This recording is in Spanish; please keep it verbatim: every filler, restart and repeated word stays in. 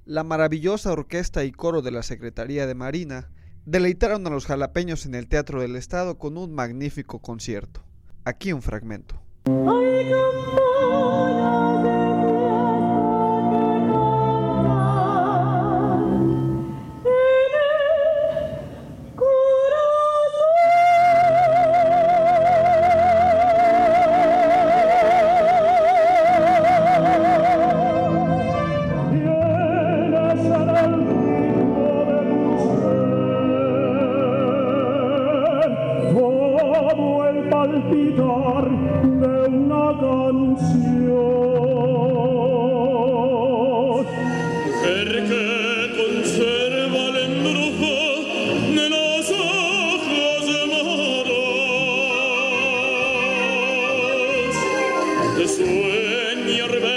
La maravillosa orquesta y coro de la Secretaría de Marina deleitaron a los jalapeños en el Teatro del Estado con un magnífico concierto. Aquí un fragmento. Hay campanas de palpitar de una canción. Mujer que conserva el embrujo de los ojos moros, de sueño rebelde.